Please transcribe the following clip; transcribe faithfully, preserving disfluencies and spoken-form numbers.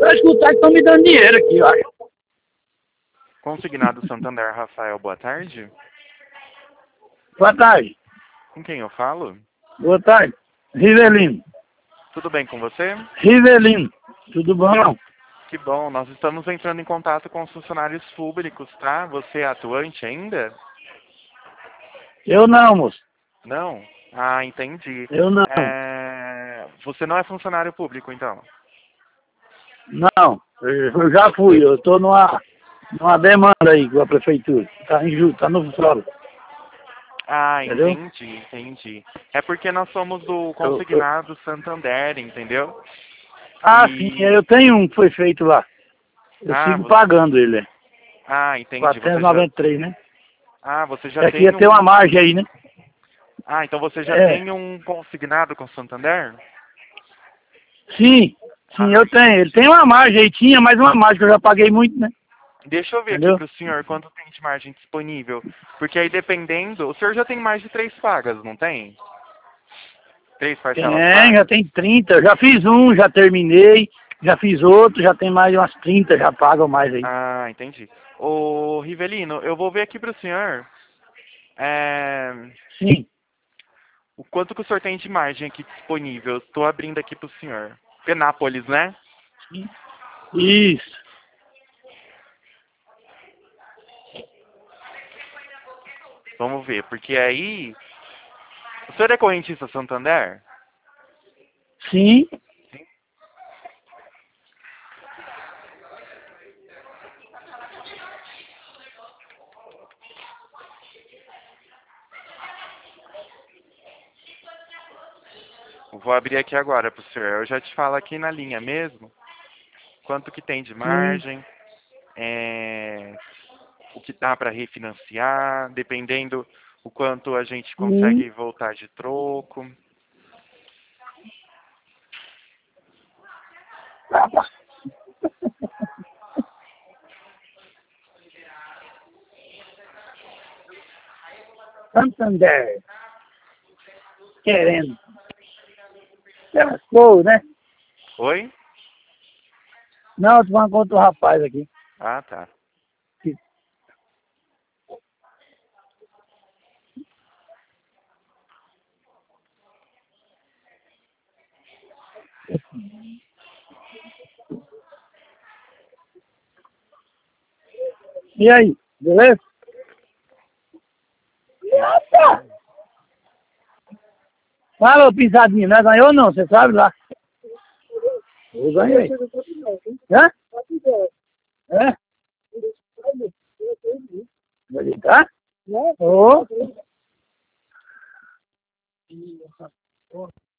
Pra escutar que estão me dando dinheiro aqui, olha. Consignado Santander, Rafael, boa tarde. Boa tarde. Com quem eu falo? Boa tarde. Rivelino. Tudo bem com você? Rivelino. Tudo bom? Que bom, nós estamos entrando em contato com os funcionários públicos, tá? Você é atuante ainda? Eu não, moço. Não? Ah, entendi. Eu não. É... Você não é funcionário público, então? Não. Eu já fui. Eu tô numa, numa demanda aí com a prefeitura. Tá em julho, tá no solo. Ah, Entendeu? entendi, entendi. É porque nós somos do Eu, eu... consignado Santander, entendeu? Ah, sim. E... Eu tenho um que foi feito lá. Eu Ah, sigo você... pagando ele. É. ah, entendi. quatrocentos Você e já... noventa e três, né? Ah, você já É que ia tem ter uma um... margem aí, né? Ah, então você já É. tem um consignado com Santander? Sim. Sim, Ah, eu tenho. Ele tem uma margem aí. Tinha mais uma margem que eu já paguei muito, né? deixa eu ver aqui Entendeu? para o senhor quanto tem de margem disponível. Porque aí dependendo... O senhor já tem mais de três pagas, não tem? Três parcelas Tem, já pagas? tem trinta. Eu já fiz um, já terminei. Já fiz outro, já tem mais umas trinta, já pagam mais aí. Ah, entendi. Ô, Rivelino, eu vou ver aqui para o senhor é, Sim. o quanto que o senhor tem de margem aqui disponível. Estou abrindo aqui para o senhor. Penápolis, né? Sim. Isso. Vamos ver, porque aí... O senhor é correntista Santander? Sim. Eu vou abrir aqui agora para o senhor. Eu já te falo aqui na linha mesmo. Quanto que tem de Hum. margem. É, o que dá para refinanciar. Dependendo o quanto a gente Hum. consegue voltar de troco. Santander. Querendo. Lascou, né? Oi? Não, eu tô falando com outro rapaz aqui. Ah, tá. E aí, beleza? Fala, ô pisadinha, nós ganhou ou não? Você sabe lá? Eu ganhei. Hã? É? Vai ligar? Ô.